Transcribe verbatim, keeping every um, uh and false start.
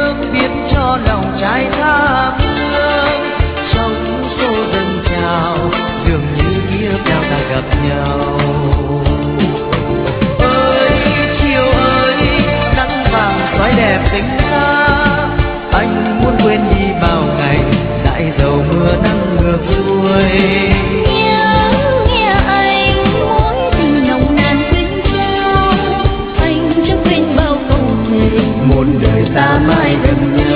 thương biết cho lòng trai tha phương. Trong số dân chào dường như nghĩa bao ta gặp nhau. Ơi chiều ơi nắng vàng soi đẹp tình ta, anh muốn quên đi bao ngày lại dầu mưa nắng ngược xuôi. Nhớ nghe anh mối tình nồng nàn quên nhau, anh chưa quên bao câu thề một đời ta mãi gần nhau.